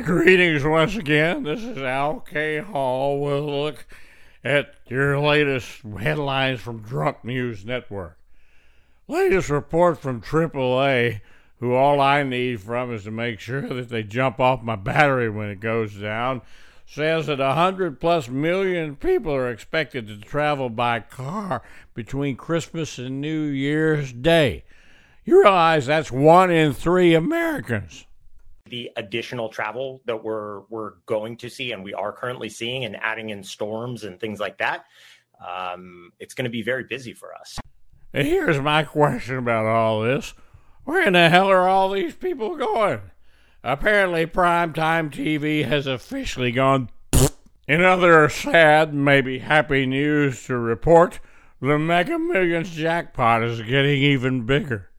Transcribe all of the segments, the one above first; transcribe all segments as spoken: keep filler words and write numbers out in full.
Greetings once again. This is Al K. Hall. We'll look at your latest headlines from Drunk News Network. Latest report from triple A, who all I need from is to make sure that they jump off my battery when it goes down, says that one hundred plus million people are expected to travel by car between Christmas and New Year's Day. You realize that's one in three Americans. The additional travel that we're we're going to see and we are currently seeing, and adding in storms and things like that, um, it's going to be very busy for us. And here's my question about all this. Where in the hell are all these people going? Apparently primetime T V has officially gone. In other sad, maybe happy news to report, the Mega Millions jackpot is getting even bigger.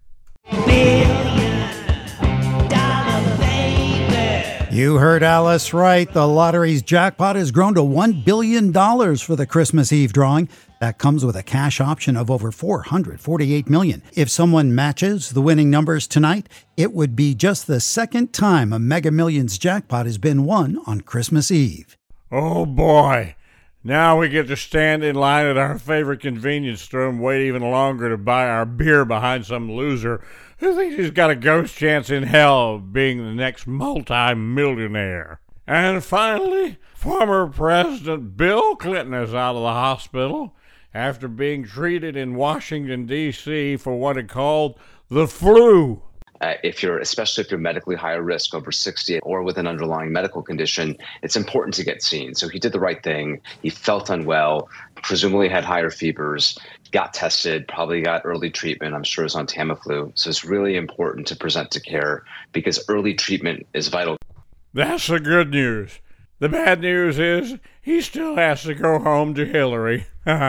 You heard Alice right. The lottery's jackpot has grown to one billion dollars for the Christmas Eve drawing. That comes with a cash option of over four hundred forty-eight million dollars. If someone matches the winning numbers tonight, it would be just the second time a Mega Millions jackpot has been won on Christmas Eve. Oh boy. Now we get to stand in line at our favorite convenience store and wait even longer to buy our beer behind some loser who thinks he's got a ghost chance in hell of being the next multi-millionaire. And finally, former President Bill Clinton is out of the hospital after being treated in Washington, D C for what he called the flu. Uh, if you're, especially if you're medically higher risk, over sixty, or with an underlying medical condition, it's important to get seen. So he did the right thing. He felt unwell, presumably had higher fevers, got tested, probably got early treatment. I'm sure it was on Tamiflu. So it's really important to present to care because early treatment is vital. That's the good news. The bad news is he still has to go home to Hillary.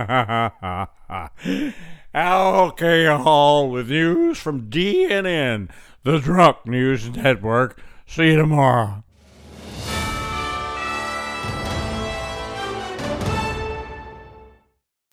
Al K. Hall with news from D N N, the Drunk News Network. See you tomorrow.